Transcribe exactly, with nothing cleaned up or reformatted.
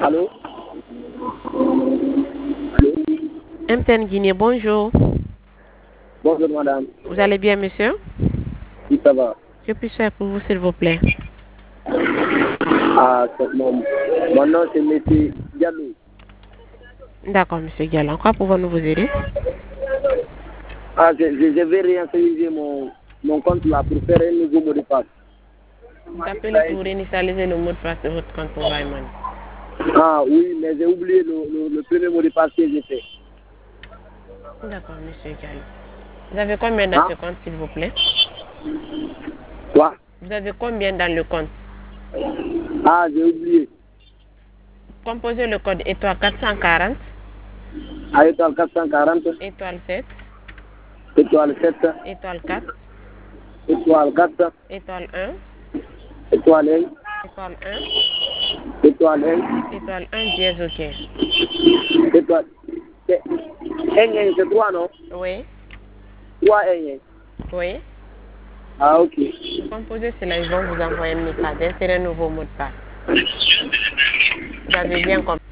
Allô? Allô? M T N Guinée, bonjour. Bonjour madame. Vous allez bien, monsieur? Oui, ça va. Que puis-je faire pour vous, s'il vous plaît? Ah, c'est mon, mon nom c'est monsieur Diallo. D'accord, monsieur Galland. Quoi pouvons-nous vous aider? Ah, je, je, je vais réinitialiser mon, mon compte là pour faire un nouveau mot de passe. Vous appelez pour réinitialiser le mot de passe de votre compte Mobile Money. Ah oui, mais j'ai oublié le, le, le premier mot de passe que j'ai fait. D'accord, monsieur Galland. Vous avez combien dans Ah? ce compte, s'il vous plaît? Quoi? Vous avez combien dans le compte? Ah, j'ai oublié. Composez le code étoile quatre cent quarante, Ah, étoile quatre cent quarante, étoile sept, étoile sept, étoile quatre, étoile quatre, étoile un, étoile un, étoile un, étoile un, étoile un, dièse, ok. étoile. C'est un, un, c'est trois, non? Oui, trois, un, un. oui. Ah, ok. Composez cela, ils vont vous envoyer un message d'insérer un nouveau mot de passe. Vous avez bien compris.